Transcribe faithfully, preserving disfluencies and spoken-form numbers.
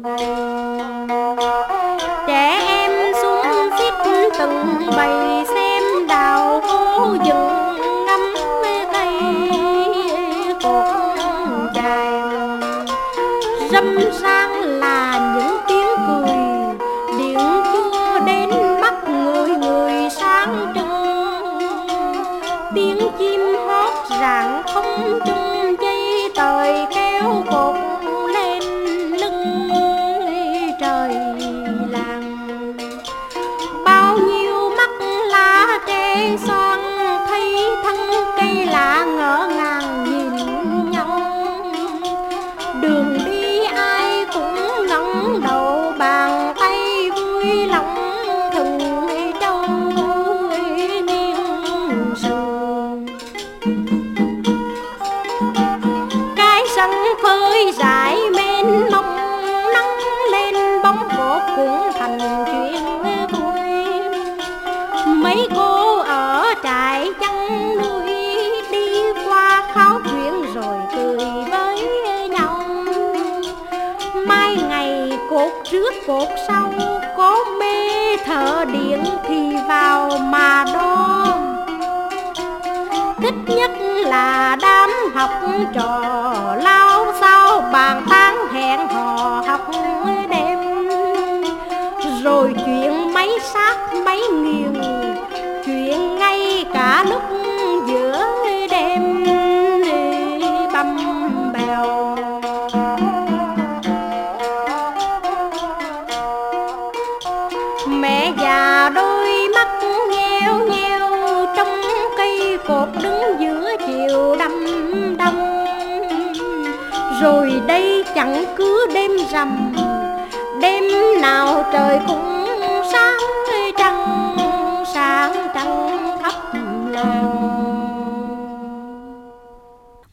Trẻ em xúm xít từng bầy xem đào phố dựng ngắm cây cột dài. Râm ran là những tiếng cười, điện chưa đến mắt người người sáng trưng. Tiếng chim hót rạng không trung, dây tời kéo cột lên lưng trời làng. Bao nhiêu mắt lá tre xoan, thấy thân cây lạ ngỡ ngàng nhìn nhau. Đường đi ai cũng ngẩng đầu, bàn tay vui lòng từng trâu niên sườn. Cái sân phơi rải mênh mông, nắng lên bóng cột cũng thành chuyện vui. Mấy cô ở trại chăn nuôi đi qua kháo chuyện rồi cười với nhau. Mai ngày cột trước cột sau, có mê thợ điện thì vào mà đo. Thích nhất là đám học trò lao sao bàn tán hẹn hò học đêm. Rồi chuyện mấy sát mấy nghiền, chuyện ngay cả lúc giữa đêm băm bèo. Mẹ già đôi mắt nheo nheo, trong cây cột đứng giữa chiều đăm đăm. Rồi đây chẳng cứ đêm rằm, đêm nào trời cũng